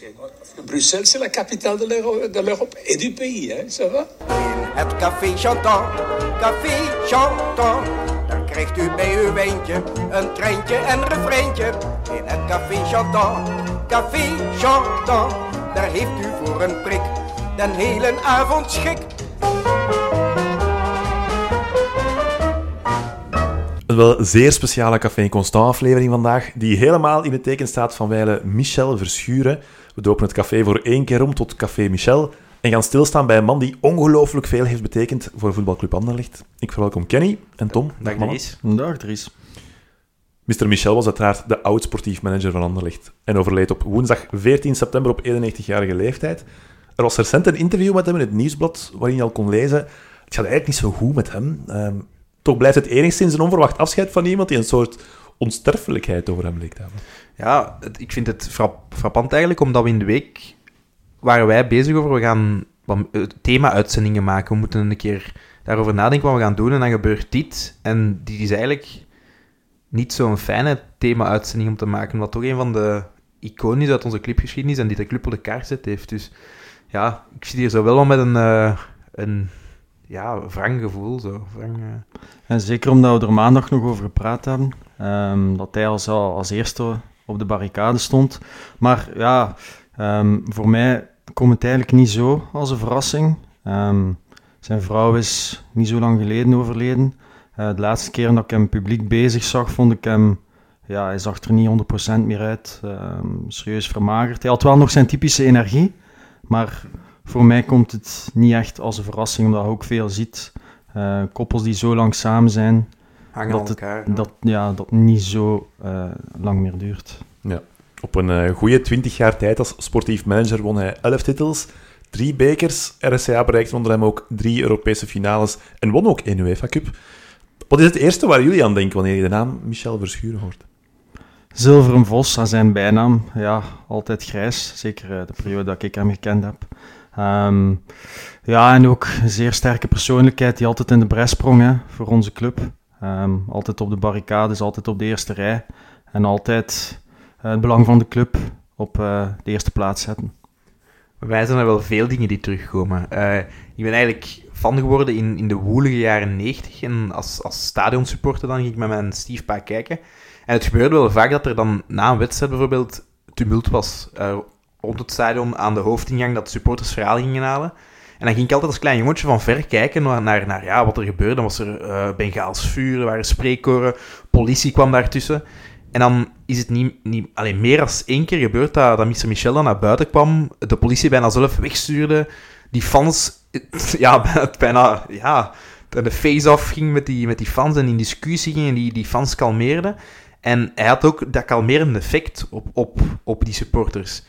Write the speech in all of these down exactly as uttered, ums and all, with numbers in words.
Bruxelles, c'est la capitale de l'Europe, de l'Europe et du pays, hein, ça va? In het café Chantant, café Chantant, daar krijgt u bij uw wijntje een treintje en refreintje. In het café Chantant, café Chantant, daar heeft u voor een prik den hele avond schik. Een wel zeer speciale Café Constant aflevering vandaag, die helemaal in het teken staat van wijle Michel Verschuren. We dopen het café voor één keer om tot Café Michel en gaan stilstaan bij een man die ongelooflijk veel heeft betekend voor voetbalclub Anderlecht. Ik verwelkom Kenny en Tom. Dag Dries. Dag Dries. mister Michel was uiteraard de oud-sportief manager van Anderlecht en overleed op woensdag veertien september op eenennegentigjarige leeftijd. Er was recent een interview met hem in het Nieuwsblad waarin je al kon lezen: het gaat eigenlijk niet zo goed met hem. Um, toch blijft het enigszins een onverwacht afscheid van iemand die een soort onsterfelijkheid over hem leek te hebben. Ja, het, ik vind het frapp, frappant eigenlijk, omdat we in de week waren wij bezig over, we gaan thema-uitzendingen maken. We moeten een keer daarover nadenken wat we gaan doen en dan gebeurt dit. En dit is eigenlijk niet zo'n fijne thema-uitzending om te maken, omdat toch een van de iconen is uit onze clubgeschiedenis en die de club op de kaart zet heeft. Dus ja, ik zit hier zo wel al met een... Uh, een Ja, wrang gevoel. Zo. Wrang, uh... En zeker omdat we er maandag nog over gepraat hebben. Um, dat hij als, als eerste op de barricade stond. Maar ja, um, voor mij komt het eigenlijk niet zo als een verrassing. Um, zijn vrouw is niet zo lang geleden overleden. Uh, de laatste keer dat ik hem publiek bezig zag, vond ik hem... Ja, hij zag er niet honderd procent meer uit. Um, serieus vermagerd. Hij had wel nog zijn typische energie, maar... Voor mij komt het niet echt als een verrassing, omdat je ook veel ziet. Uh, koppels die zo lang samen zijn, hangen dat aan elkaar. Het, dat, ja, dat niet zo uh, lang meer duurt. Ja. Op een uh, goede twintig jaar tijd als sportief manager won hij elf titels, drie bekers. R S C A bereikte onder hem ook drie Europese finales en won ook één UEFA Cup. Wat is het eerste waar jullie aan denken wanneer je de naam Michel Verschuren hoort? Zilveren Vos, aan zijn bijnaam. Ja, altijd grijs. Zeker uh, de periode dat ik hem gekend heb. Um, ja, en ook een zeer sterke persoonlijkheid die altijd in de bres sprong hè, voor onze club. Um, altijd op de barricades, altijd op de eerste rij. En altijd uh, het belang van de club op uh, de eerste plaats zetten. Wij zijn er wel veel dingen die terugkomen. Uh, ik ben eigenlijk fan geworden in, in de woelige jaren negentig. En als, als stadionsupporter dan ging ik met mijn stiefpa kijken. En het gebeurde wel vaak dat er dan na een wedstrijd bijvoorbeeld tumult was... Uh, rond het stadion aan de hoofdingang, dat de supporters verhaal gingen halen. En dan ging ik altijd als klein jongetje van ver kijken naar, naar, naar ja, wat er gebeurde. Dan was er uh, Bengaals vuur, er waren spreekkoren, politie kwam daartussen. En dan is het niet, niet alleen meer dan één keer gebeurd dat, dat mister Michel dan naar buiten kwam, de politie bijna zelf wegstuurde, die fans, ja, bijna, ja, de face-off ging met die, met die fans en in discussie ging en die, die fans kalmeerde. En hij had ook dat kalmerende effect op, op, op die supporters.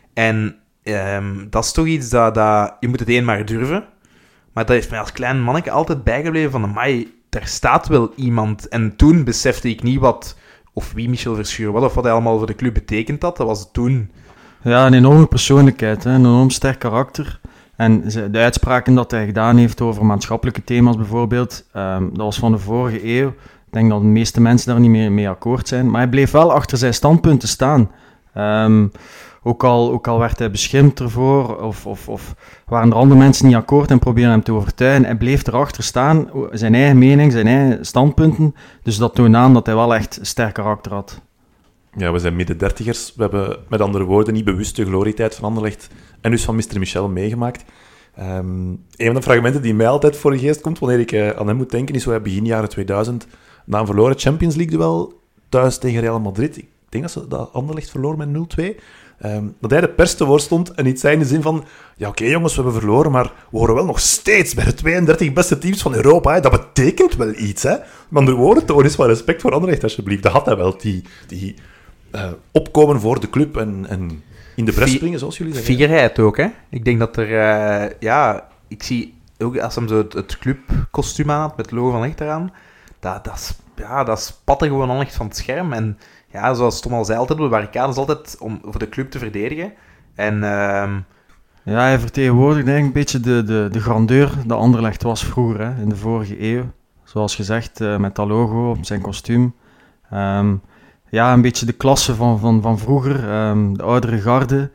En um, dat is toch iets dat, dat... Je moet het één maar durven. Maar dat is mij als klein manneke altijd bijgebleven van... Amai, daar staat wel iemand. En toen besefte ik niet wat... Of wie Michel Verschuren was, of wat hij allemaal voor de club betekend had. Dat was toen... Ja, een enorme persoonlijkheid. Hè? Een enorm sterk karakter. En de uitspraken dat hij gedaan heeft over maatschappelijke thema's bijvoorbeeld... Um, dat was van de vorige eeuw. Ik denk dat de meeste mensen daar niet mee, mee akkoord zijn. Maar hij bleef wel achter zijn standpunten staan. Um, Ook al, ook al werd hij beschimpt ervoor, of, of, of waren er andere mensen niet akkoord en probeerden hem te overtuigen. Hij bleef erachter staan, zijn eigen mening, zijn eigen standpunten. Dus dat toonde aan dat hij wel echt een sterk karakter had. Ja, we zijn midden dertigers. We hebben met andere woorden niet bewust de glorietijd van Anderlecht en dus van mister Michel meegemaakt. Um, een van de fragmenten die mij altijd voor de geest komt wanneer ik uh, aan hem moet denken, is zo begin jaren tweeduizend, na een verloren Champions League-duel thuis tegen Real Madrid. Ik denk dat ze dat Anderlecht verloor met nul twee. Um, dat hij de pers te woord stond en iets zei in de zin van... Ja, oké okay, jongens, we hebben verloren, maar we horen wel nog steeds bij de tweeëndertig beste teams van Europa. Hè. Dat betekent wel iets, hè. Maar de woorden toon is van respect voor Anderlecht, alsjeblieft. Dat had hij wel, die, die uh, opkomen voor de club en, en in de bres springen, zoals jullie zeggen. Fierheid ook, hè. Ik denk dat er... Uh, ja, ik zie ook als hem zo het, het clubkostuum aan had, met het logo van Echt eraan, dat, dat, ja, dat spatte gewoon al echt van het scherm. En ja, zoals Tom al zei, altijd op de barricades, altijd om voor de club te verdedigen. En... Uh, ja, hij vertegenwoordigt eigenlijk een beetje de, de, de grandeur dat Anderlecht was vroeger, hè, in de vorige eeuw. Zoals gezegd, uh, met dat logo op zijn kostuum. Um, ja, een beetje de klasse van, van, van vroeger, um, de oudere garde.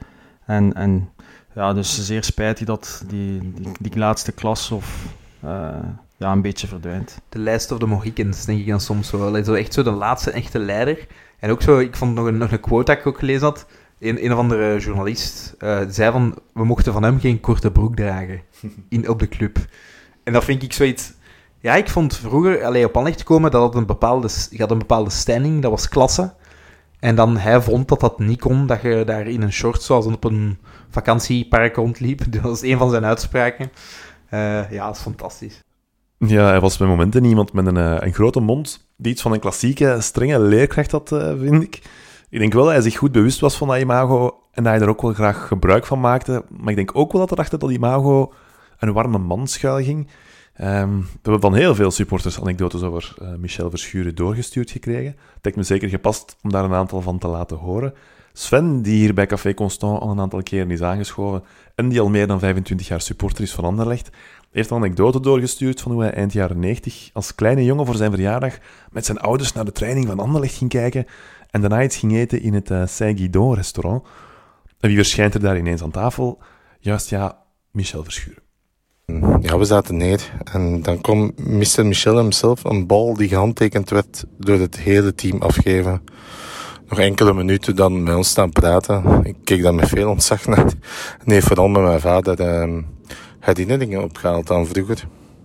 En, en ja, dus zeer spijtig dat die, die, die laatste klas of, uh, ja, een beetje verdwijnt. De lijst of de Mohicans, denk ik dan soms zo. Allee, zo echt zo de laatste echte leider. En ook zo, ik vond nog een, nog een quote dat ik ook gelezen had. Een, een of andere journalist uh, zei van, we mochten van hem geen korte broek dragen in, op de club. En dat vind ik zoiets... Ja, ik vond vroeger, allee, op Anderlecht komen, dat had een bepaalde, je had een bepaalde standing, dat was klasse. En dan hij vond dat dat niet kon, dat je daar in een short zoals op een vakantiepark rondliep. Dat was een van zijn uitspraken. Uh, ja, dat is fantastisch. Ja, hij was bij momenten iemand met een, een grote mond, die iets van een klassieke, strenge leerkracht had, uh, vind ik. Ik denk wel dat hij zich goed bewust was van dat imago en dat hij er ook wel graag gebruik van maakte. Maar ik denk ook wel dat er achter dat imago een warme man schuil ging. Um, we hebben van heel veel supporters anekdotes over uh, Michel Verschuren doorgestuurd gekregen. Het lijkt me zeker gepast om daar een aantal van te laten horen. Sven, die hier bij Café Constant al een aantal keren is aangeschoven en die al meer dan vijfentwintig jaar supporter is van Anderlecht, heeft een anekdote doorgestuurd van hoe hij eind jaren negentig als kleine jongen voor zijn verjaardag met zijn ouders naar de training van Anderlecht ging kijken en daarna iets ging eten in het uh, Saint-Guidon-restaurant. En wie verschijnt er daar ineens aan tafel? Juist, ja, Michel Verschuren. Ja, we zaten neer en dan kwam mister Michel hemzelf een bal die gehandtekend werd door het hele team afgeven. Nog enkele minuten dan met ons staan praten. Ik keek dan met veel ontzag naar. Nee, vooral met mijn vader eh, herinneringen opgehaald aan vroeger.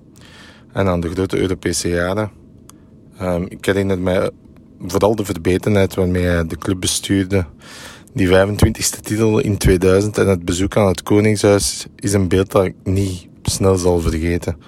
En aan de grote Europese jaren. Eh, ik herinner mij vooral de verbetenheid waarmee hij de club bestuurde. Die vijfentwintigste titel in tweeduizend en het bezoek aan het Koningshuis is een beeld dat ik niet snel zal vergeten.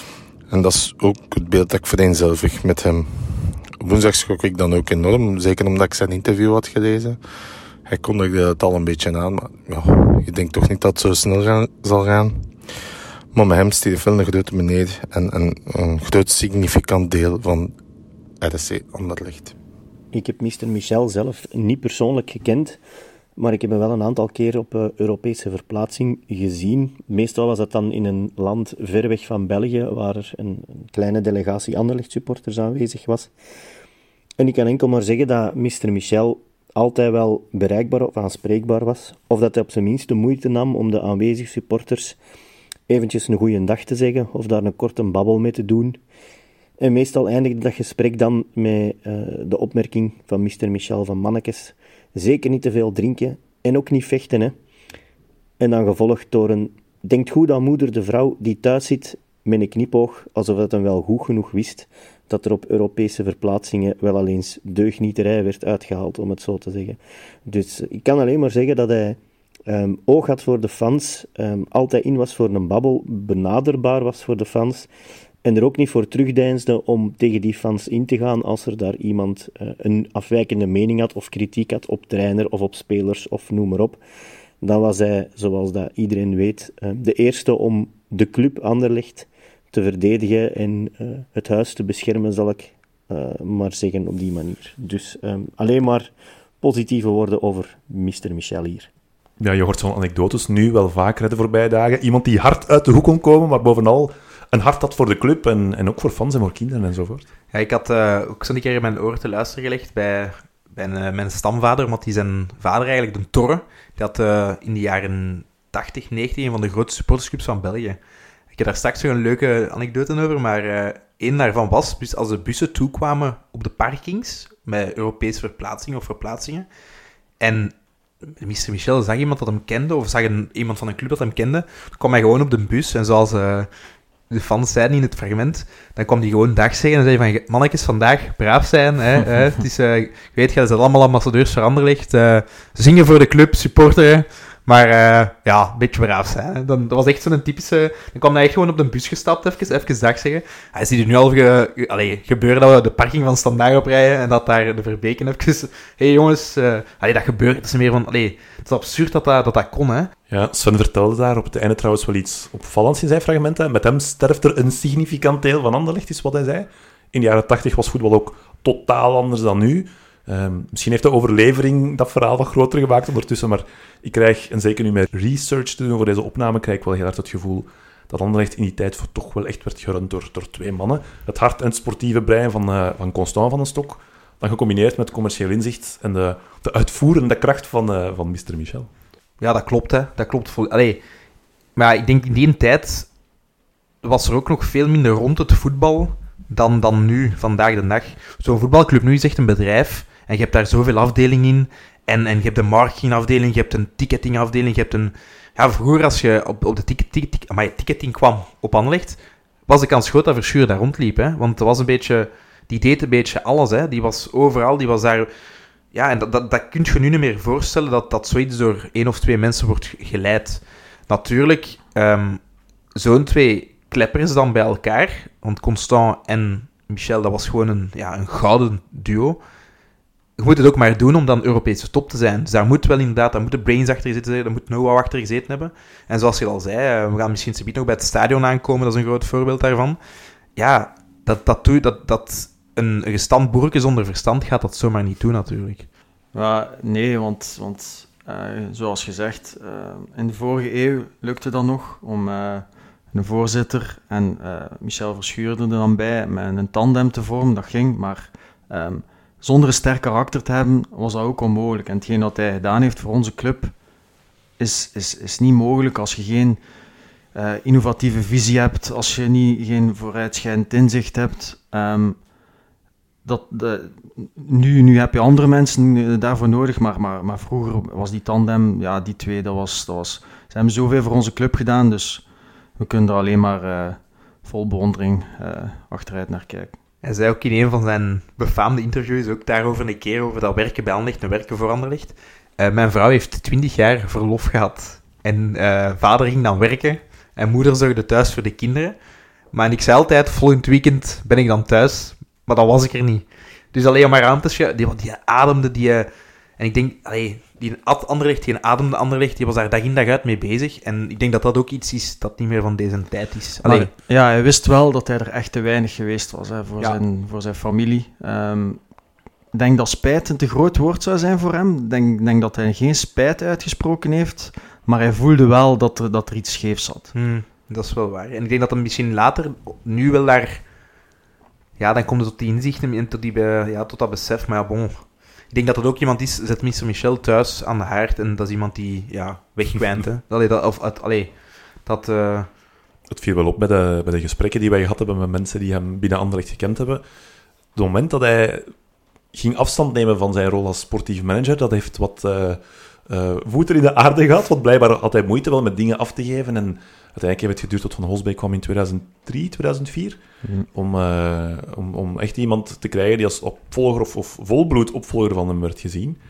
En dat is ook het beeld dat ik vereenzelvig met hem. Woensdag schrok ik dan ook enorm, zeker omdat ik zijn interview had gelezen. Hij kondigde het al een beetje aan, maar ja, je denkt toch niet dat het zo snel gaan, zal gaan. Maar met hem stierf wel een grote meneer en, en een groot significant deel van R S C Anderlecht. Ik heb mister Michel zelf niet persoonlijk gekend, maar ik heb hem wel een aantal keer op uh, Europese verplaatsing gezien. Meestal was dat dan in een land ver weg van België, waar er een, een kleine delegatie Anderlecht-supporters aanwezig was. En ik kan enkel maar zeggen dat mister Michel altijd wel bereikbaar of aanspreekbaar was, of dat hij op zijn minst de moeite nam om de aanwezige supporters eventjes een goeie dag te zeggen, of daar een korte babbel mee te doen. En meestal eindigde dat gesprek dan met uh, de opmerking van mister Michel van mannekes, zeker niet te veel drinken en ook niet vechten, hè. En dan gevolgd door een, denkt goed aan moeder de vrouw die thuis zit met een knipoog, alsof dat hem wel goed genoeg wist dat er op Europese verplaatsingen wel al eens deugnieterij werd uitgehaald, om het zo te zeggen. Dus ik kan alleen maar zeggen dat hij um, oog had voor de fans, um, altijd in was voor een babbel, benaderbaar was voor de fans, en er ook niet voor terugdeinsde om tegen die fans in te gaan als er daar iemand uh, een afwijkende mening had of kritiek had op trainer of op spelers of noem maar op. Dan was hij, zoals dat iedereen weet, uh, de eerste om de club Anderlecht te verdedigen en uh, het huis te beschermen, zal ik uh, maar zeggen op die manier. Dus um, alleen maar positieve woorden over mister Michel hier. Ja, je hoort zo'n anekdotes nu wel vaker de voorbije dagen. Iemand die hard uit de hoek kon komen, maar bovenal een hart had voor de club en, en ook voor fans en voor kinderen enzovoort. Ja, ik had uh, ook zo'n keer in mijn oor te luisteren gelegd bij, bij een, uh, mijn stamvader, omdat die zijn vader eigenlijk, de Torre, die had uh, in de jaren tachtig, negentig een van de grootste supportersclubs van België. Ik heb daar straks nog een leuke anekdote over, maar uh, één daarvan was, dus als de bussen toekwamen op de parkings, met Europese verplaatsingen of verplaatsingen, en mister Michel zag iemand dat hem kende, of zag een, iemand van een club dat hem kende, dan kwam hij gewoon op de bus, en zoals uh, de fans zeiden in het fragment, dan kwam hij gewoon dag zeggen en zei van, mannetjes, vandaag braaf zijn, hè, hè. Het is, uh, je weet, je zijn allemaal ambassadeurs voor Anderlecht, uh, zingen voor de club, supporteren, maar uh, ja, een beetje braaf zijn. Hè. Dan, dat was echt zo'n typische... Dan kwam hij echt gewoon op de bus gestapt, even, even dag zeggen. Hij ziet er nu al ge, allee, gebeuren dat we de parking van Standaard oprijden en dat daar de Verbeken even... Hé hey, jongens, uh, allee, dat gebeurt. Het is meer van... Allee, het is absurd dat dat, dat, dat kon, hè. Ja, Sven vertelde daar op het einde trouwens wel iets opvallends in zijn fragmenten. Met hem sterft er een significant deel van Anderlecht, is wat hij zei. In de jaren tachtig was voetbal ook totaal anders dan nu. Um, misschien heeft de overlevering dat verhaal wat groter gemaakt ondertussen, maar ik krijg, en zeker nu met research te doen voor deze opname, krijg ik wel heel hard het gevoel dat Anderlecht in die tijd voor toch wel echt werd gerund door, door twee mannen. Het hart en het sportieve brein van, uh, van Constant van den Stok, dan gecombineerd met commercieel inzicht en de, de uitvoerende kracht van, uh, van mister Michel. Ja, dat klopt, hè. Dat klopt. Vol... Allee, maar ik denk in die tijd was er ook nog veel minder rond het voetbal dan, dan nu, vandaag de dag. Zo'n voetbalclub nu is echt een bedrijf en je hebt daar zoveel afdelingen in. En, en je hebt een marketingafdeling, je hebt een ticketingafdeling, je hebt een... Ja, vroeger als je op, op de ticket, ticket, amai, ticketing kwam op Anderlecht, was de kans groot dat Verschuur daar rondliep, hè. Want het was een beetje... Die deed een beetje alles, hè. Die was overal, die was daar... Ja, en dat, dat, dat kun je nu niet meer voorstellen, dat, dat zoiets door één of twee mensen wordt geleid. Natuurlijk, um, zo'n twee kleppers dan bij elkaar, want Constant en Michel, dat was gewoon een, ja, een gouden duo. Je moet het ook maar doen om dan Europese top te zijn. Dus daar moet wel inderdaad, daar moeten brains achter zitten, daar moet know-how achter gezeten hebben. En zoals je al zei, we gaan misschien subiet nog bij het stadion aankomen, dat is een groot voorbeeld daarvan. Ja, dat, dat, doe, dat, dat een gestand boerke zonder verstand gaat dat zomaar niet doen natuurlijk. Ja, nee, want, want uh, zoals gezegd, uh, in de vorige eeuw lukte dat nog om uh, een voorzitter en uh, Michel Verschuur er dan bij met een tandem te vormen. Dat ging, maar um, zonder een sterk karakter te hebben was dat ook onmogelijk. En hetgeen wat hij gedaan heeft voor onze club is, is, is niet mogelijk als je geen uh, innovatieve visie hebt, als je niet, geen vooruitschrijdend inzicht hebt. Um, Dat, de, nu, nu heb je andere mensen daarvoor nodig, maar, maar, maar vroeger was die tandem, ja, die twee, dat was, dat was... Ze hebben zoveel voor onze club gedaan, dus we kunnen er alleen maar uh, vol bewondering uh, achteruit naar kijken. Hij zei ook in een van zijn befaamde interviews, ook daarover een keer, over dat werken bij Anderlecht en werken voor Anderlecht. Uh, mijn vrouw heeft twintig jaar verlof gehad. En uh, vader ging dan werken en moeder zorgde thuis voor de kinderen. Maar ik zei altijd, volgend weekend ben ik dan thuis... Maar dan was ik er niet. Dus alleen maar aan te schrijven, die, die ademde, die... En ik denk, allee, die Anderlecht, die ademde Anderlecht, die was daar dag in dag uit mee bezig. En ik denk dat dat ook iets is dat niet meer van deze tijd is. Allee. Maar, ja, hij wist wel dat hij er echt te weinig geweest was, hè, voor, ja. zijn, voor zijn familie. Um, ik denk dat spijt een te groot woord zou zijn voor hem. Ik denk, denk dat hij geen spijt uitgesproken heeft, maar hij voelde wel dat er, dat er iets scheefs zat. Hmm, dat is wel waar. En ik denk dat hij misschien later, nu wel daar... Ja, dan komt het tot die inzichten en tot, die, ja, tot dat besef. Maar ja, bon. Ik denk dat dat ook iemand is, zet mister Michel thuis aan de haard en dat is iemand die, ja, wegkwijnt. Hè. Allee, dat, of, allee, dat... Uh... Het viel wel op bij de, bij de gesprekken die wij gehad hebben met mensen die hem binnen Anderlecht gekend hebben. Het moment dat hij ging afstand nemen van zijn rol als sportief manager, dat heeft wat uh, uh, voeten in de aarde gehad, want blijkbaar had hij moeite wel met dingen af te geven en... Uiteindelijk heeft het geduurd tot Van Holsbeek kwam in tweeduizend drie, tweeduizend vier. Mm. Om, uh, om, om echt iemand te krijgen die als opvolger of, of volbloed opvolger van hem werd gezien.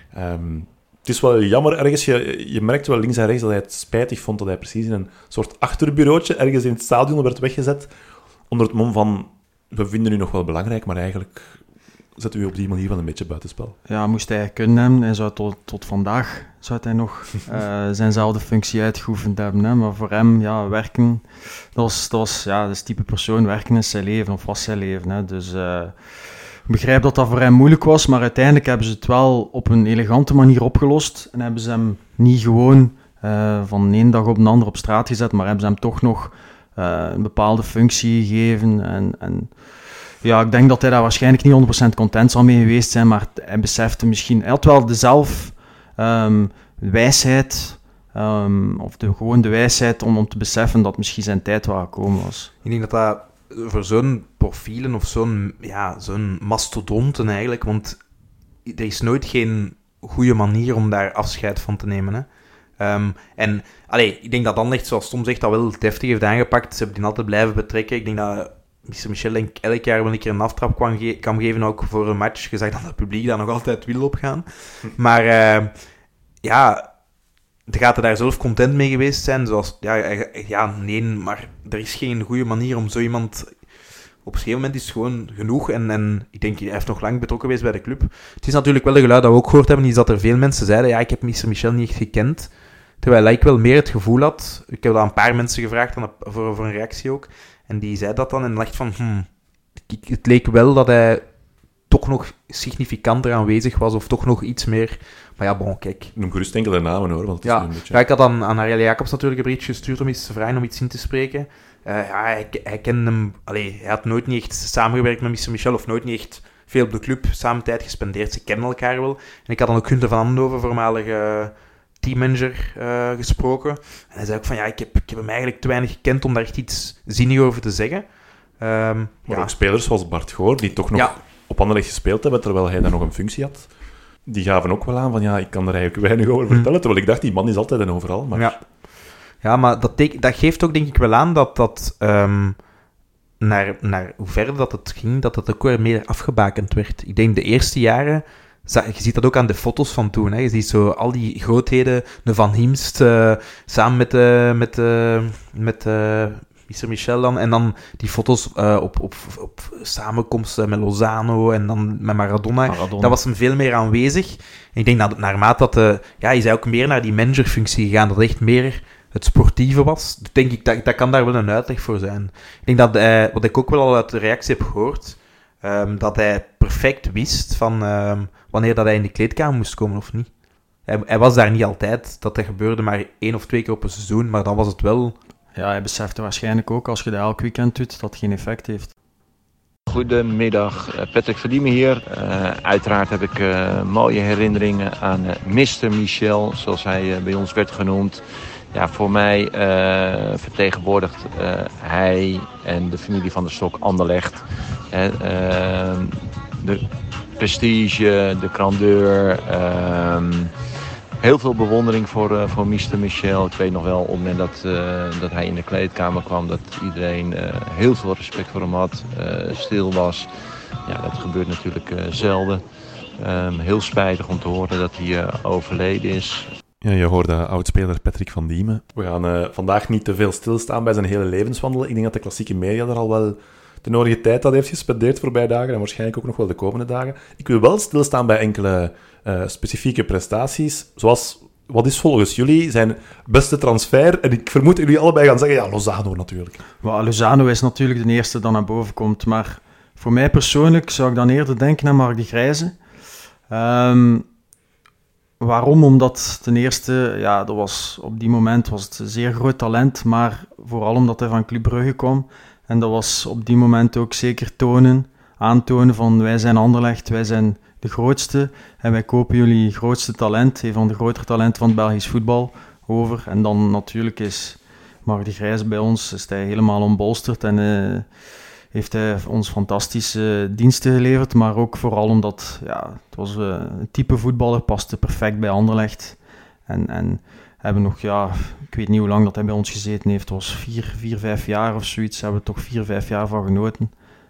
Um, het is wel jammer ergens. Je, je merkt wel links en rechts dat hij het spijtig vond dat hij precies in een soort achterbureautje ergens in het stadion werd weggezet. Onder het mom van, we vinden u nog wel belangrijk, maar eigenlijk zetten we u op die manier wel een beetje buitenspel. Ja, moest hij kunnen hebben. Hij zou tot, tot vandaag zou hij nog uh, zijnzelfde functie uitgeoefend hebben. Hè? Maar voor hem, ja, werken, dat was, dat was ja, dat is type persoon. Werken is zijn leven, of was zijn leven. Hè? Dus uh, ik begrijp dat dat voor hem moeilijk was, maar uiteindelijk hebben ze het wel op een elegante manier opgelost. En hebben ze hem niet gewoon uh, van de ene dag op de andere op straat gezet, maar hebben ze hem toch nog uh, een bepaalde functie gegeven. En... en ja, ik denk dat hij daar waarschijnlijk niet honderd procent content zal mee geweest zijn, maar hij besefte misschien... Hij had wel de zelf um, wijsheid, um, of de, gewoon de wijsheid om, om te beseffen dat misschien zijn tijd wel gekomen was. Ik denk dat dat voor zo'n profielen of zo'n, ja, zo'n mastodonten eigenlijk, want er is nooit geen goede manier om daar afscheid van te nemen, hè. Um, en allee, ik denk dat Anderlecht, zoals Tom zegt, dat wel deftig heeft aangepakt. Ze hebben die altijd blijven betrekken. Ik denk dat... mister Michel denk ik elk jaar wel een keer een aftrap kwam ge- kan geven, ook voor een match. Je zag dat het publiek daar nog altijd wil opgaan. Maar uh, ja, de gaat er daar zelf content mee geweest zijn. Zoals, ja, ja, nee, maar er is geen goede manier om zo iemand... Op een gegeven moment is het gewoon genoeg. En, en ik denk, hij heeft nog lang betrokken geweest bij de club. Het is natuurlijk wel de geluid dat we ook gehoord hebben, is dat er veel mensen zeiden, ja, ik heb mister Michel niet echt gekend. Terwijl ik wel meer het gevoel had... Ik heb dat aan een paar mensen gevraagd dan voor, voor een reactie ook. En die zei dat dan en dacht van... Hmm, het leek wel dat hij toch nog significanter aanwezig was, of toch nog iets meer... Maar ja, bon, kijk. Noem gerust enkele namen, hoor, want het is ja, een beetje... ja, ik had dan aan Ariel Jacobs natuurlijk een berichtje gestuurd om iets te vragen, om iets in te spreken. Uh, ja, hij, hij kende hem... Allee, hij had nooit niet echt samengewerkt met mister Michel, of nooit niet echt veel op de club samen tijd gespendeerd. Ze kennen elkaar wel. En ik had dan ook Gunther van Andoven, voormalige teammanager uh, gesproken. En hij zei ook van, ja, ik heb, ik heb hem eigenlijk te weinig gekend om daar echt iets zinnig over te zeggen. Um, maar ja. ook spelers zoals Bart Goor, die toch nog ja. op Anderlecht gespeeld hebben, terwijl hij daar nog een functie had. Die gaven ook wel aan van, ja, ik kan er eigenlijk weinig over vertellen. Hmm. Terwijl ik dacht, die man is altijd en overal. Maar... Ja. ja, maar dat, teken, dat geeft ook denk ik wel aan dat dat... Um, naar, naar hoe verder dat het ging, dat het ook weer meer afgebakend werd. Ik denk de eerste jaren... Je ziet dat ook aan de foto's van toen. Hè. Je ziet zo al die grootheden, de Van Hiemst, uh, samen met, uh, met, uh, met uh, mister Michel dan. En dan die foto's uh, op, op, op samenkomsten met Lozano en dan met Maradona. Maradona. Dat was hem veel meer aanwezig. En ik denk dat naarmate dat... Uh, ja, hij is ook meer naar die managerfunctie gegaan. Dat echt meer het sportieve was. Dus denk ik, dat, dat kan daar wel een uitleg voor zijn. Ik denk dat hij, wat ik ook wel al uit de reactie heb gehoord... Um, dat hij perfect wist van um, wanneer dat hij in de kleedkamer moest komen of niet. Hij, hij was daar niet altijd. Dat dat gebeurde maar één of twee keer op een seizoen, maar dan was het wel... Ja, hij besefte waarschijnlijk ook, als je dat elk weekend doet, dat het geen effect heeft. Goedemiddag, Patrick Verdiemen hier. Uh, uiteraard heb ik uh, mooie herinneringen aan uh, mister Michel, zoals hij uh, bij ons werd genoemd. Ja, voor mij uh, vertegenwoordigt uh, hij en de familie van der Stok Anderlecht. Uh, uh, de prestige, de grandeur, uh, heel veel bewondering voor, uh, voor mister Michel. Ik weet nog wel op het moment dat, uh, dat hij in de kleedkamer kwam, dat iedereen uh, heel veel respect voor hem had, uh, stil was. Ja, dat gebeurt natuurlijk uh, zelden. Um, heel spijtig om te horen dat hij uh, overleden is. Ja, je hoorde oudspeler Patrick van Diemen. We gaan uh, vandaag niet te veel stilstaan bij zijn hele levenswandel. Ik denk dat de klassieke media er al wel de nodige tijd aan heeft gespendeerd voorbije dagen en waarschijnlijk ook nog wel de komende dagen. Ik wil wel stilstaan bij enkele uh, specifieke prestaties, zoals, wat is volgens jullie zijn beste transfer? En ik vermoed dat jullie allebei gaan zeggen, ja, Lozano natuurlijk. Well, Lozano is natuurlijk de eerste die naar boven komt, maar voor mij persoonlijk zou ik dan eerder denken aan Mark de Grijze. Um, Waarom? Omdat ten eerste, ja, dat was, op die moment was het een zeer groot talent, maar vooral omdat hij van Club Brugge kwam. En dat was op die moment ook zeker tonen, aantonen van wij zijn Anderlecht, wij zijn de grootste en wij kopen jullie grootste talent, een van de grotere talenten van het Belgisch voetbal, over. En dan natuurlijk is Mark de Grijze bij ons, is hij helemaal ontbolsterd en uh, heeft hij ons fantastische diensten geleverd, maar ook vooral omdat ja, het was uh, een type voetballer, paste perfect bij Anderlecht. En, en hebben nog, ja, ik weet niet hoe lang dat hij bij ons gezeten heeft, het was vier, vier, vijf jaar of zoiets, hebben we toch vier, vijf jaar van genoten.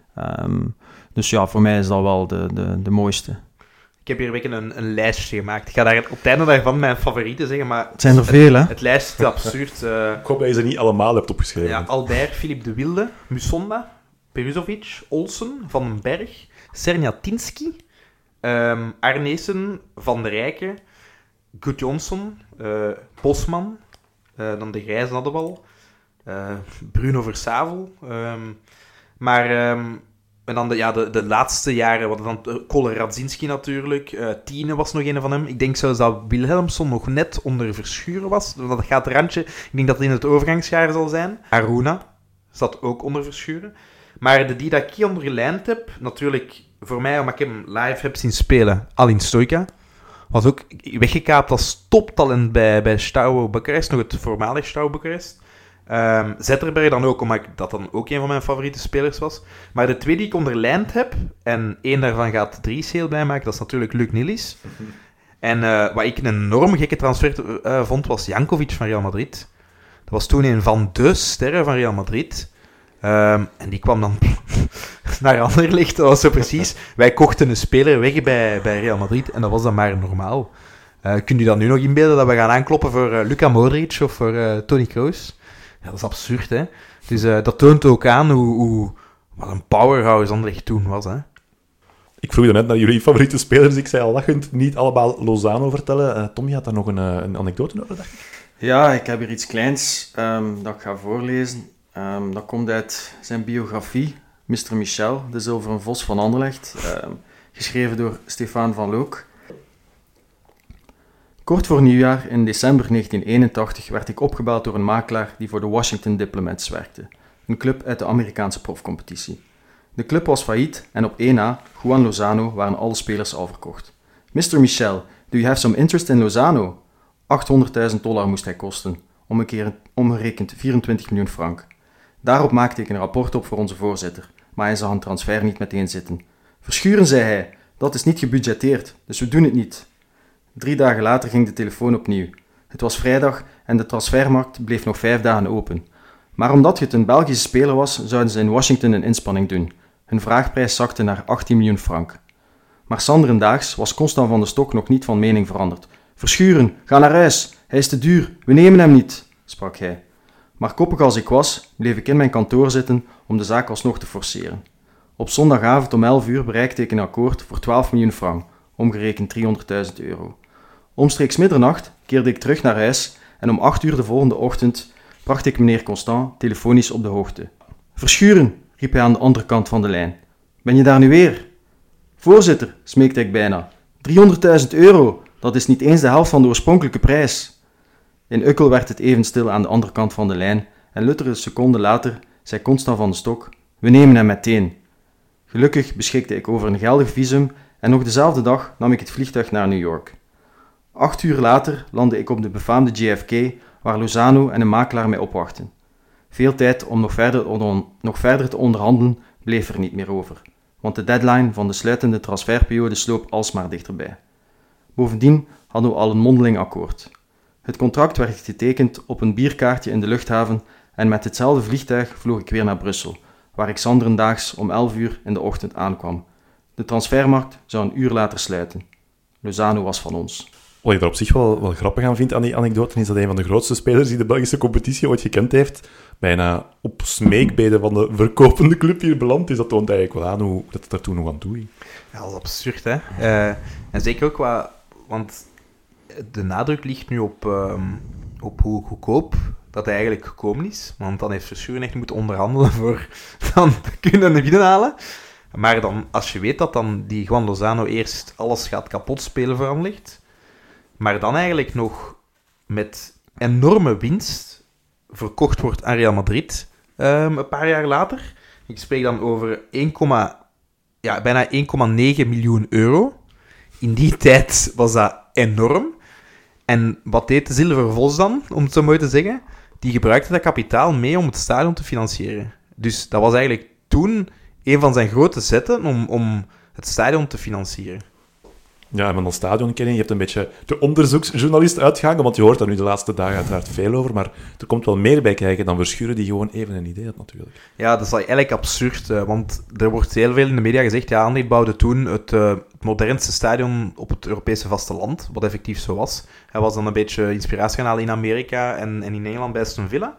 Um, dus ja, voor mij is dat wel de, de, de mooiste. Ik heb hier een beetje een, een lijstje gemaakt. Ik ga daar op het einde daarvan mijn favorieten zeggen, maar... Het zijn er veel, hè? Het, het lijstje is absurd. Uh, ik hoop dat je ze niet allemaal hebt opgeschreven. Ja, Albert, Philippe de Wilde, Musonda, Peruzovic, Olsen, Van den Berg, Serniatinski, um, Arnezen, Van der Rijken, Gudjonsson, uh, Bosman, uh, dan de Grijze hadden we al, uh, Bruno Versavel, um, maar... Um, en dan de, ja, de, de laatste jaren, wat dan uh, Kolle Radzinski natuurlijk, uh, Tiene was nog een van hem. Ik denk zelfs dat Wilhelmsson nog net onder Verschuren was. Dat gaat randje. Ik denk dat het in het overgangsjaar zal zijn. Aruna zat ook onder Verschuren. Maar de die dat ik ondergelijnd heb, natuurlijk voor mij, omdat ik hem live heb zien spelen, Alin Stojka, was ook weggekaapt als toptalent bij, bij Steaua Boekarest, nog het voormalig Steaua Boekarest. Um, Zetterberg dan ook, omdat ik dat dan ook een van mijn favoriete spelers was. Maar de twee die ik onderlijnd heb, en één daarvan gaat Dries heel blij maken, dat is natuurlijk Luc Nilis. Mm-hmm. En uh, wat ik een enorm gekke transfer uh, vond, was Jankovic van Real Madrid. Dat was toen een van de sterren van Real Madrid. Um, en die kwam dan naar Anderlecht, dat was zo precies. Wij kochten een speler weg bij, bij Real Madrid, en dat was dan maar normaal. Uh, kun je dan nu nog inbeelden dat we gaan aankloppen voor uh, Luka Modric of voor uh, Toni Kroos? Ja, dat is absurd, hè. Dus uh, dat toont ook aan hoe, hoe wat een powerhouse Anderlecht toen was, hè. Ik vroeg net naar jullie favoriete spelers. Ik zei al lachend, niet allemaal Lozano vertellen. Uh, Tom, je had daar nog een, uh, een anekdote over, dacht ik? Ja, ik heb hier iets kleins um, dat ik ga voorlezen. Um, dat komt uit zijn biografie, mister Michel, de Zilveren Vos van Anderlecht, um, geschreven door Stefan van Look. Kort voor nieuwjaar, in december negentien eenentachtig, werd ik opgebeld door een makelaar die voor de Washington Diplomats werkte, een club uit de Amerikaanse profcompetitie. De club was failliet en op één na, Juan Lozano, waren alle spelers al verkocht. mister Michel, do you have some interest in Lozano? achthonderdduizend dollar moest hij kosten, omgerekend vierentwintig miljoen frank. Daarop maakte ik een rapport op voor onze voorzitter, maar hij zag een transfer niet meteen zitten. Verschuren, zei hij, dat is niet gebudgeteerd, dus we doen het niet. Drie dagen later ging de telefoon opnieuw. Het was vrijdag en de transfermarkt bleef nog vijf dagen open. Maar omdat het een Belgische speler was, zouden ze in Washington een inspanning doen. Hun vraagprijs zakte naar achttien miljoen frank. Maar sanderendaags was Constant van de Stok nog niet van mening veranderd. Verschuren, ga naar huis, hij is te duur, we nemen hem niet, sprak hij. Maar koppig als ik was, bleef ik in mijn kantoor zitten om de zaak alsnog te forceren. Op zondagavond om elf uur bereikte ik een akkoord voor twaalf miljoen frank, omgerekend driehonderdduizend euro. Omstreeks middernacht keerde ik terug naar huis en om acht uur de volgende ochtend bracht ik meneer Constant telefonisch op de hoogte. Verschuren, riep hij aan de andere kant van de lijn. Ben je daar nu weer? Voorzitter, smeekte ik bijna. driehonderdduizend euro, dat is niet eens de helft van de oorspronkelijke prijs. In Ukkel werd het even stil aan de andere kant van de lijn en luttere seconden later zei Constant van de Stok, we nemen hem meteen. Gelukkig beschikte ik over een geldig visum en nog dezelfde dag nam ik het vliegtuig naar New York. Acht uur later landde ik op de befaamde J F K, waar Lozano en een makelaar mij opwachten. Veel tijd om nog verder, on- nog verder te onderhandelen bleef er niet meer over, want de deadline van de sluitende transferperiode sloop alsmaar dichterbij. Bovendien hadden we al een mondeling akkoord. Het contract werd getekend op een bierkaartje in de luchthaven en met hetzelfde vliegtuig vloog ik weer naar Brussel, waar ik zanderendaags om elf uur in de ochtend aankwam. De transfermarkt zou een uur later sluiten. Lozano was van ons. Wat ik er op zich wel, wel grappig aan vind aan die anekdote, is dat een van de grootste spelers die de Belgische competitie ooit gekend heeft, bijna op smeekbeden van de verkopende club hier beland is. Dat toont eigenlijk wel aan hoe dat het er toen nog aan toe ging. Ja, dat is absurd, hè. Uh, en zeker ook qua... Want de nadruk ligt nu op, um, op hoe goedkoop dat hij eigenlijk gekomen is. Want dan heeft Verschuren echt moeten onderhandelen voor dan te kunnen binnenhalen. Maar dan, als je weet dat dan die Juan Lozano eerst alles gaat kapot spelen voor Anderlecht, maar dan eigenlijk nog met enorme winst verkocht wordt aan Real Madrid um, een paar jaar later. Ik spreek dan over één, ja, bijna één komma negen miljoen euro. In die tijd was dat enorm. En wat deed de Zilveren Vos dan, om het zo mooi te zeggen? Die gebruikte dat kapitaal mee om het stadion te financieren. Dus dat was eigenlijk toen een van zijn grote zetten om, om het stadion te financieren. Ja, en van dat stadion kennen, je hebt een beetje de onderzoeksjournalist uitgehangen, want je hoort daar nu de laatste dagen uiteraard veel over, maar er komt wel meer bij kijken dan Verschuren, die gewoon even een idee had natuurlijk. Ja, dat is eigenlijk absurd, want er wordt heel veel in de media gezegd, ja, Anderlecht bouwde toen het, uh, het modernste stadion op het Europese vasteland, wat effectief zo was. Hij was dan een beetje inspiratie gaan halen in Amerika en, en in Engeland bij Aston Villa.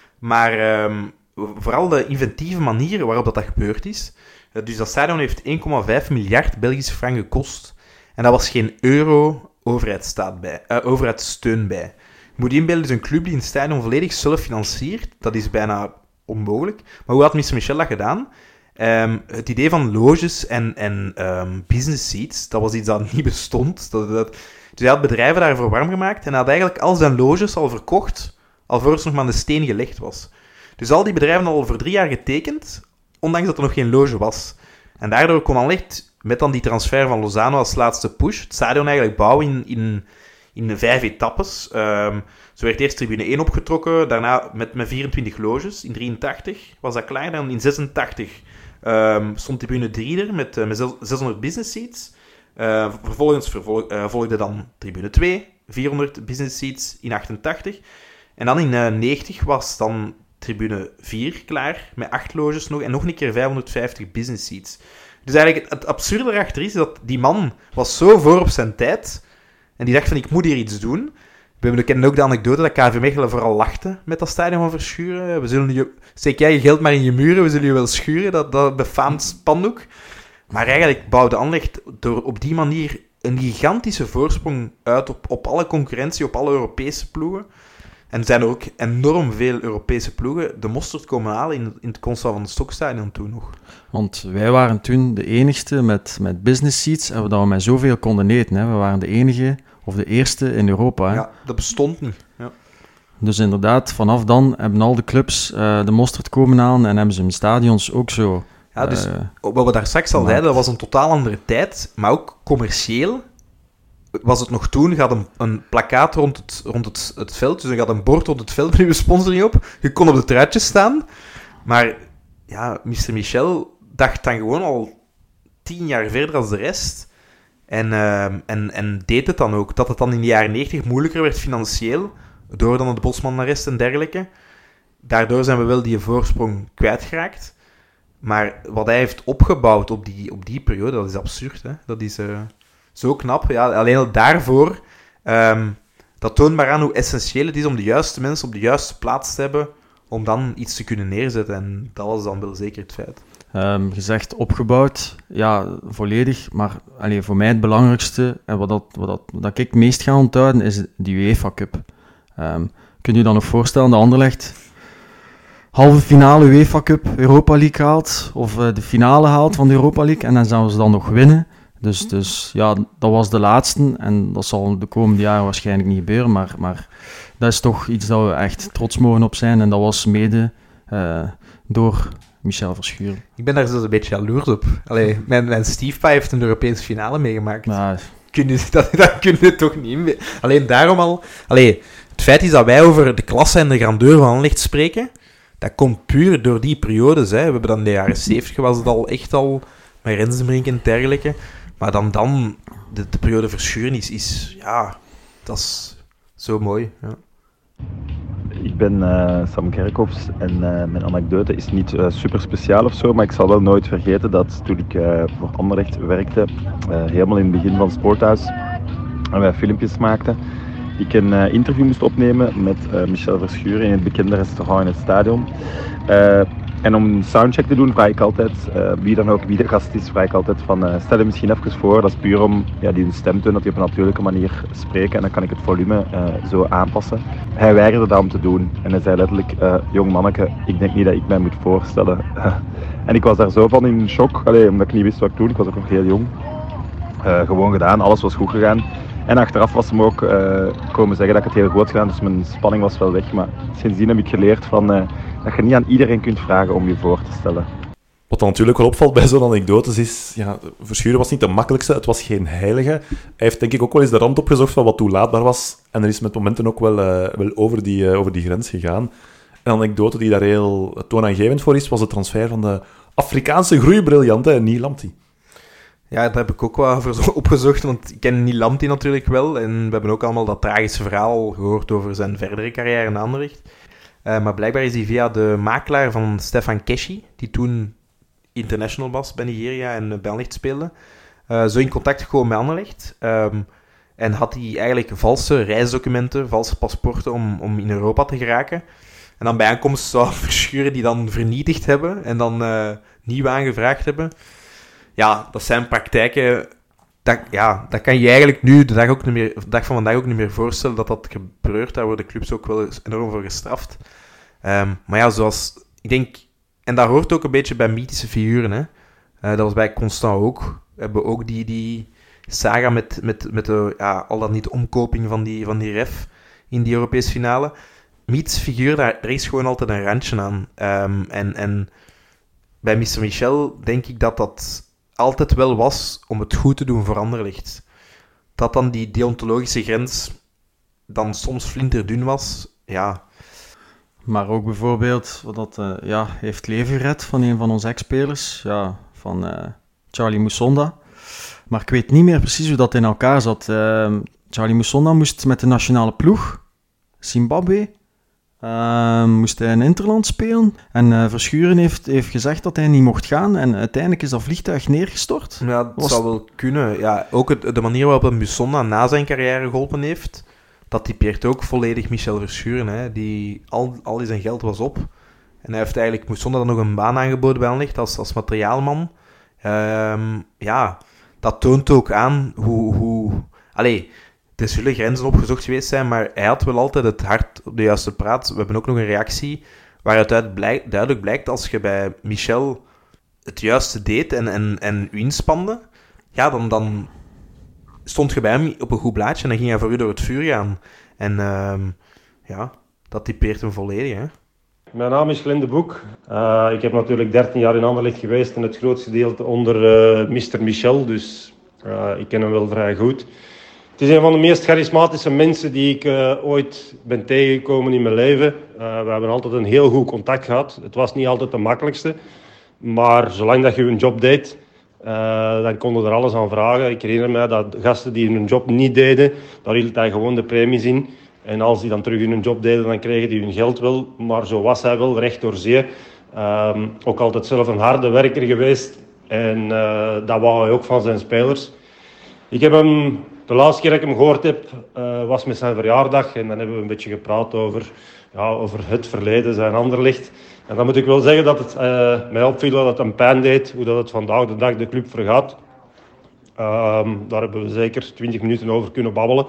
Maar um, vooral de inventieve manier waarop dat, dat gebeurd is. Uh, dus dat stadion heeft één komma vijf miljard Belgische frank gekost. En daar was geen euro overheidsstaat bij, uh, overheidssteun bij. Je moet inbeelden, dus een club die een stadion volledig zelf financiert, dat is bijna onmogelijk. Maar hoe had mister Michel dat gedaan? Um, het idee van loges en, en um, business seats, dat was iets dat niet bestond. Dat, dat, dus hij had bedrijven daarvoor warm gemaakt en hij had eigenlijk al zijn loges al verkocht, alvorens nog maar de steen gelegd was. Dus al die bedrijven al voor drie jaar getekend, ondanks dat er nog geen loge was. En daardoor kon Anderlecht met dan die transfer van Lozano als laatste push het stadion eigenlijk bouwen in, in, in vijf etappes. Um, zo werd eerst tribune één opgetrokken, daarna met, met vierentwintig loges. In drieëntachtig was dat klaar. Dan in zesentachtig um, stond tribune drie er met, uh, met zeshonderd business seats. Uh, vervolgens vervol- uh, volgde dan tribune twee, vierhonderd business seats in achtentachtig. En dan in uh, negentig was dan tribune vier klaar, met acht loges nog. En nog een keer vijfhonderdvijftig business seats. Dus eigenlijk het, het absurde erachter is dat die man was zo voor op zijn tijd. En die dacht van, ik moet hier iets doen. We kennen ook de anekdote dat K V Mechelen vooral lachte met dat stadion van Verschuren. We zullen je, steek jij je geld maar in je muren, we zullen je wel schuren, dat, dat befaamd spandoek. Maar eigenlijk bouwde Anderlecht door op die manier een gigantische voorsprong uit op, op alle concurrentie, op alle Europese ploegen. En er zijn er ook enorm veel Europese ploegen de mosterd komen halen in, in het Constant van de Stokstadion toen nog. Want wij waren toen de enigste met, met business seats en dat we met zoveel konden eten. Hè. We waren de enige of de eerste in Europa. Hè. Ja, dat bestond niet. Ja. Dus inderdaad, vanaf dan hebben al de clubs uh, de mosterd komen halen en hebben ze hun stadions ook zo... Ja, dus uh, wat we daar straks al zeiden, dat was een totaal andere tijd, maar ook commercieel was het nog toen, je had een, een plakkaat rond, het, rond het, het veld, dus je had een bord rond het veld met je sponsoring op. Je kon op de truitjes staan, maar ja, mister Michel dacht dan gewoon al tien jaar verder als de rest. En, uh, en, en deed het dan ook. Dat het dan in de jaren negentig moeilijker werd financieel, door dan het Bosman-arrest en dergelijke. Daardoor zijn we wel die voorsprong kwijtgeraakt. Maar wat hij heeft opgebouwd op die, op die periode, dat is absurd. Hè? Dat is uh, zo knap. Ja, alleen al daarvoor, um, dat toont maar aan hoe essentieel het is om de juiste mensen op de juiste plaats te hebben, om dan iets te kunnen neerzetten. En dat was dan wel zeker het feit. Um, gezegd opgebouwd, ja, volledig. Maar allee, voor mij het belangrijkste, en wat, dat, wat, dat, wat ik het meest ga onthouden, is die UEFA Cup. Um, kun je je dan nog voorstellen dat Anderlecht halve finale UEFA Cup Europa League haalt, of uh, de finale haalt van de Europa League, en dan zouden ze dan nog winnen. Dus, dus ja, dat was de laatste, en dat zal de komende jaren waarschijnlijk niet gebeuren, maar, maar dat is toch iets dat we echt trots mogen op zijn, en dat was mede uh, door Michel Verschuren. Ik ben daar dus een beetje jaloers op. Allee, mijn, mijn stiefpa heeft een Europese finale meegemaakt. Ja. Kun je, dat, dat kun je toch niet in... Alleen daarom al... Allee, het feit is dat wij over de klasse en de grandeur van Anderlecht spreken, dat komt puur door die periodes. Hè. We hebben dan in de jaren zeventig was het al echt al met Rensenbrink en dergelijke. Maar dan, dan de, de periode Verschuren is, is... Ja, dat is zo mooi. Ja. Ik ben uh, Sam Kerkhoffs en uh, mijn anekdote is niet uh, super speciaal of zo, maar ik zal wel nooit vergeten dat toen ik uh, voor Anderlecht werkte, uh, helemaal in het begin van het Sporthuis, en wij filmpjes maakten, ik een uh, interview moest opnemen met uh, Michel Verschuren in het bekende restaurant in het stadion. Uh, En om een soundcheck te doen vraag ik altijd, uh, wie dan ook, wie de gast is, vraag ik altijd van uh, stel je misschien even voor. Dat is puur om ja, die stemtoon, dat hij op een natuurlijke manier spreken en dan kan ik het volume uh, zo aanpassen. Hij weigerde dat om te doen en hij zei letterlijk, uh, jong manneke, ik denk niet dat ik mij moet voorstellen. En ik was daar zo van in shock, allee, omdat ik niet wist wat ik doen, ik was ook nog heel jong. Uh, gewoon gedaan, alles was goed gegaan. En achteraf was hem ook uh, komen zeggen dat ik het heel goed gedaan, dus mijn spanning was wel weg. Maar sindsdien heb ik geleerd van, uh, dat je niet aan iedereen kunt vragen om je voor te stellen. Wat dan natuurlijk wel opvalt bij zo'n anekdotes is, ja, Verschuren was niet de makkelijkste, het was geen heilige. Hij heeft denk ik ook wel eens de rand opgezocht van wat toelaatbaar was. En er is met momenten ook wel, uh, wel over, die, uh, over die grens gegaan. Een anekdote die daar heel toonaangevend voor is, was de transfer van de Afrikaanse groeibriljante Nilamti. Ja, daar heb ik ook wel over opgezocht, want ik ken Nilamti natuurlijk wel. En we hebben ook allemaal dat tragische verhaal gehoord over zijn verdere carrière in Anderlecht. Uh, maar blijkbaar is hij via de makelaar van Stefan Keshi, die toen international was bij Nigeria en bij Anderlecht speelde, uh, zo in contact gekomen met Anderlecht. Um, en had hij eigenlijk valse reisdocumenten, valse paspoorten om, om in Europa te geraken. En dan bij aankomst zou Verschuren die dan vernietigd hebben en dan uh, nieuw aangevraagd hebben. Ja, dat zijn praktijken... Dat, ja, dat kan je eigenlijk nu, de dag, ook niet meer, de dag van vandaag, ook niet meer voorstellen dat dat gebeurt. Daar worden clubs ook wel enorm voor gestraft. Um, maar ja, zoals... Ik denk... En dat hoort ook een beetje bij mythische figuren, hè. Uh, dat was bij Constant ook. We hebben ook die, die saga met, met, met de, ja, al dat niet omkoping van die, van die ref in die Europese finale. Mythische figuur, daar, daar is gewoon altijd een randje aan. Um, en, en bij mister Michel denk ik dat dat altijd wel was om het goed te doen voor Anderlecht. Dat dan die deontologische grens dan soms flinterdun was, ja. Maar ook bijvoorbeeld, wat dat uh, ja, heeft leven gered van een van onze ex-spelers, ja, van uh, Charlie Musonda. Maar ik weet niet meer precies hoe dat in elkaar zat. Uh, Charlie Musonda moest met de nationale ploeg, Zimbabwe, Uh, moest hij een interland spelen. En uh, Verschuren heeft, heeft gezegd dat hij niet mocht gaan. En uiteindelijk is dat vliegtuig neergestort. Ja, dat Was... zou wel kunnen. Ja, ook het, de manier waarop Musonda na zijn carrière geholpen heeft, dat typeert ook volledig Michel Verschuren. Hè, die al, al zijn geld was op. En hij heeft eigenlijk Musonda dan nog een baan aangeboden bij Anderlecht als, als materiaalman. Um, ja, dat toont ook aan hoe... hoe... Allee... Er zullen grenzen opgezocht geweest zijn, maar hij had wel altijd het hart op de juiste praat. We hebben ook nog een reactie waaruit blijk, duidelijk blijkt, als je bij Michel het juiste deed en, en, en u inspande, ja, dan, dan stond je bij hem op een goed blaadje en dan ging hij voor u door het vuur gaan. En uh, ja, dat typeert hem volledig, hè. Mijn naam is Glenn de Boek. Uh, ik heb natuurlijk dertien jaar in Anderlecht geweest en het grootste gedeelte onder uh, mister Michel, dus uh, ik ken hem wel vrij goed. Het is een van de meest charismatische mensen die ik uh, ooit ben tegengekomen in mijn leven. Uh, we hebben altijd een heel goed contact gehad. Het was niet altijd de makkelijkste. Maar zolang dat je een job deed, uh, dan konden er alles aan vragen. Ik herinner me dat gasten die hun job niet deden, daar hield hij gewoon de premies in. En als die dan terug hun job deden, dan kregen die hun geld wel. Maar zo was hij wel, recht door zee. Uh, ook altijd zelf een harde werker geweest. En uh, dat wou hij ook van zijn spelers. Ik heb hem, de laatste keer dat ik hem gehoord heb, uh, was met zijn verjaardag. En dan hebben we een beetje gepraat over, ja, over het verleden, zijn Anderlecht. En dan moet ik wel zeggen dat het uh, mij opviel dat het een pijn deed, hoe dat het vandaag de dag de club vergaat. Uh, daar hebben we zeker twintig minuten over kunnen babbelen.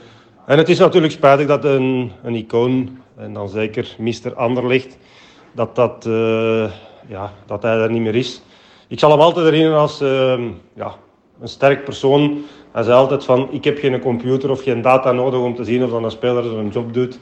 En het is natuurlijk spijtig dat een, een icoon, en dan zeker mister Anderlecht, dat, dat, uh, ja, dat hij er niet meer is. Ik zal hem altijd herinneren als uh, ja, een sterk persoon. Hij zei altijd van, ik heb geen computer of geen data nodig om te zien of dan een speler zijn job doet.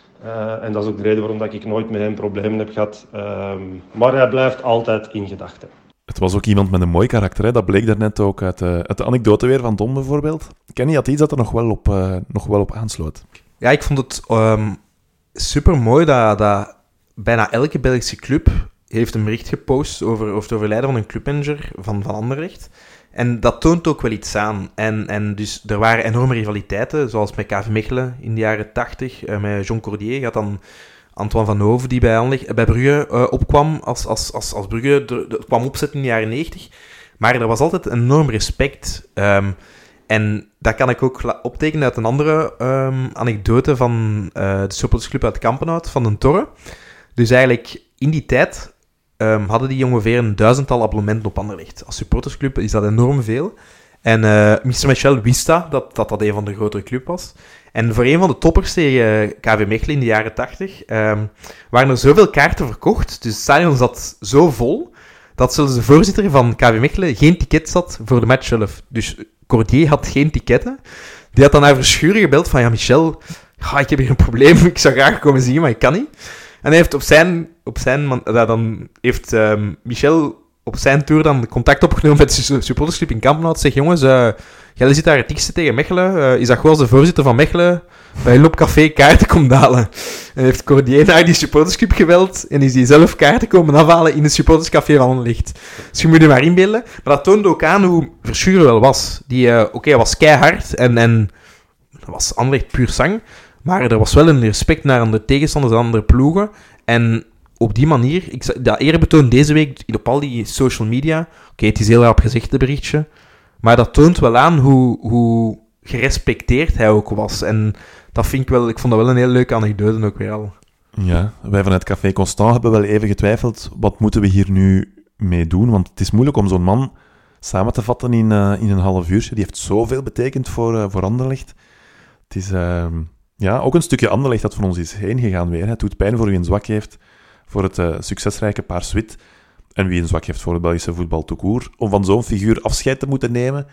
Uh, en dat is ook de reden waarom dat ik nooit met hem problemen heb gehad. Uh, maar hij blijft altijd in gedachten. Het was ook iemand met een mooi karakter, hè? Dat bleek daarnet ook uit, uh, uit de anekdote weer van Don bijvoorbeeld. Kenny had iets dat er nog wel op, uh, nog wel op aansloot. Ja, ik vond het um, super mooi dat, dat bijna elke Belgische club heeft een bericht gepost over, over het overlijden van een clubmanager van, van Anderlecht. En dat toont ook wel iets aan. En, en dus er waren enorme rivaliteiten, zoals met K V Mechelen in de jaren tachtig, uh, met John Cordier. Je had dan Antoine Van Hoven, die bij, Anderlecht, bij Brugge uh, opkwam, als, als, als, als Brugge de, de, kwam opzetten in de jaren negentig. Maar er was altijd een enorm respect. Um, en dat kan ik ook optekenen uit een andere um, anekdote van uh, de supportersclub uit Kampenhout, van den Torre. Dus eigenlijk in die tijd Um, hadden die ongeveer een duizendtal abonnementen op Anderlecht. Als supportersclub is dat enorm veel. En uh, mister Michel wist dat, dat, dat dat een van de grotere clubs was. En voor een van de toppers tegen K V Mechelen in de jaren tachtig um, waren er zoveel kaarten verkocht. Dus het stadion zat zo vol, dat zelfs de voorzitter van K V Mechelen geen ticket zat voor de match zelf. Dus Cordier had geen ticketten. Die had dan naar Verschuren gebeld van, ja Michel, ja, ik heb hier een probleem, ik zou graag komen zien, maar ik kan niet. En hij heeft op zijn... Op zijn man, dan heeft um, Michel op zijn tour dan contact opgenomen met de supportersclub in Kampenhout. Zeg, jongens, uh, jij zit daar het dikste tegen Mechelen. Uh, is dat gewoon als de voorzitter van Mechelen bij een café kaarten komt halen? En heeft Cordier naar die supportersclub gebeld en is die zelf kaarten komen afhalen in het supporterscafé van Anderlecht. Dus je moet je maar inbeelden. Maar dat toonde ook aan hoe Verschuren wel was. Die, uh, Oké, okay, was keihard en, en dat was Anderlecht puur zang. Maar er was wel een respect naar andere tegenstanders en andere ploegen. En op die manier, ik, dat eerbetoon deze week op al die social media. Oké, okay, het is heel rap gezegd, het berichtje. Maar dat toont wel aan hoe, hoe gerespecteerd hij ook was. En dat vind ik wel, ik vond dat wel een heel leuke anekdote ook weer al. Ja, wij vanuit Café Constant hebben wel even getwijfeld, wat moeten we hier nu mee doen? Want het is moeilijk om zo'n man samen te vatten in, uh, in een half uurtje. Die heeft zoveel betekend voor, uh, voor Anderlecht. Het is uh, ja, ook een stukje Anderlecht dat van ons is heen gegaan weer. Hè. Het doet pijn voor wie een zwak heeft voor het uh, succesrijke Paars-Wit en wie een zwak heeft voor het Belgische voetbal tout court, om van zo'n figuur afscheid te moeten nemen.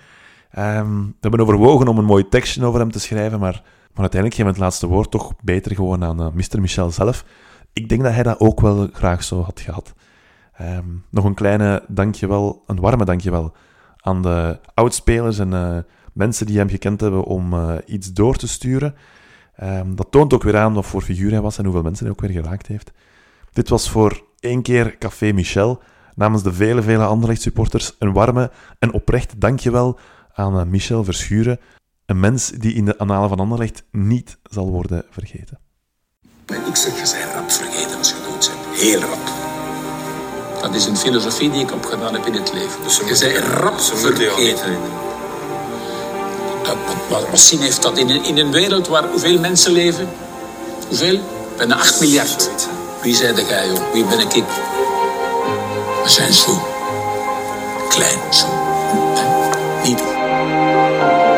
Um, we hebben overwogen om een mooi tekstje over hem te schrijven, maar, maar uiteindelijk geven we het laatste woord toch beter gewoon aan uh, mister Michel zelf. Ik denk dat hij dat ook wel graag zo had gehad. Um, nog een kleine dankjewel, een warme dankjewel aan de oudspelers en uh, mensen die hem gekend hebben om uh, iets door te sturen. Um, dat toont ook weer aan wat voor figuur hij was en hoeveel mensen hij ook weer geraakt heeft. Dit was voor één keer Café Michel. Namens de vele, vele Anderlecht-supporters een warme en oprecht dankjewel aan uh, Michel Verschuren. Een mens die in de annalen van Anderlecht niet zal worden vergeten. Ik zeg, je bent rap vergeten als je dood bent. Heel rap. Dat is een filosofie die ik opgedaan heb in het leven. Dus je bent rap vergeten. Dat, wat, wat zin heeft dat in een, in een wereld waar hoeveel mensen leven? Hoeveel? Bijna acht miljard. Wie zei de gij, joh? Wie ben ik? We zijn zo klein, zo. Niet.